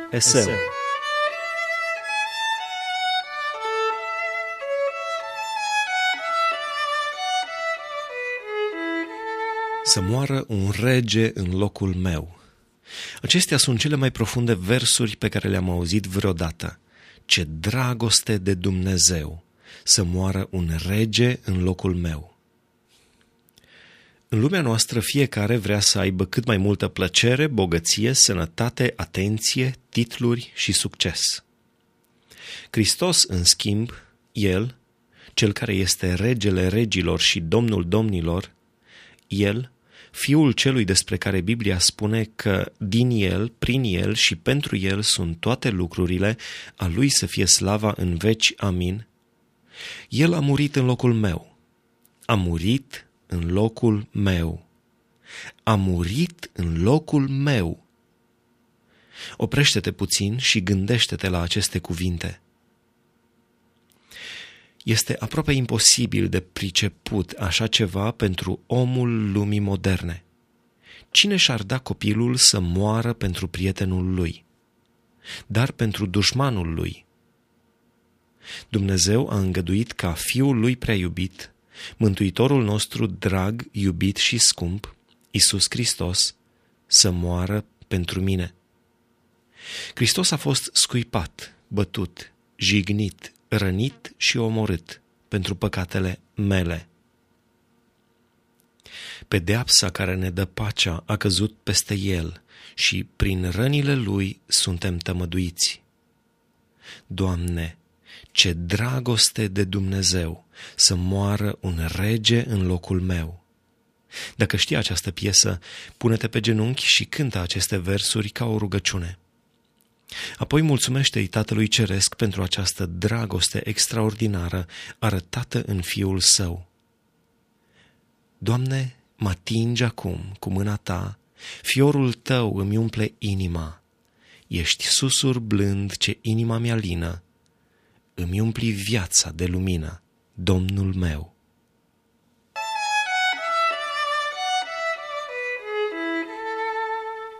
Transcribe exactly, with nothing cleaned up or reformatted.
Eseu. Să moară un rege în locul meu. Acestea sunt cele mai profunde versuri pe care le-am auzit vreodată. Ce dragoste de Dumnezeu! Să moară un rege în locul meu. În lumea noastră fiecare vrea să aibă cât mai multă plăcere, bogăție, sănătate, atenție, titluri și succes. Hristos, în schimb, El, Cel care este regele regilor și domnul domnilor, El, Fiul celui despre care Biblia spune că din El, prin El și pentru El sunt toate lucrurile, a Lui să fie slava în veci. Amin. El a murit în locul meu. A murit în locul meu. A murit în locul meu. Oprește-te puțin și gândește-te la aceste cuvinte. Este aproape imposibil de priceput așa ceva pentru omul lumii moderne. Cine și-ar da copilul să moară pentru prietenul lui, dar pentru dușmanul lui? Dumnezeu a îngăduit ca Fiul lui prea iubit, Mântuitorul nostru drag, iubit și scump, Iisus Hristos, să moară pentru mine. Hristos a fost scuipat, bătut, jignit, rănit și omorât pentru păcatele mele. Pedeapsa care ne dă pacea a căzut peste El și prin rănile Lui suntem tămăduiți. Doamne, ce dragoste de Dumnezeu să moară un rege în locul meu! Dacă știi această piesă, pune-te pe genunchi și cântă aceste versuri ca o rugăciune. Apoi mulțumește-i Tatălui Ceresc pentru această dragoste extraordinară arătată în Fiul Său. Doamne, mă atingi acum cu mâna Ta, fiorul Tău îmi umple inima. Ești susur blând ce inima mea lină, îmi umpli viața de lumină, Domnul meu.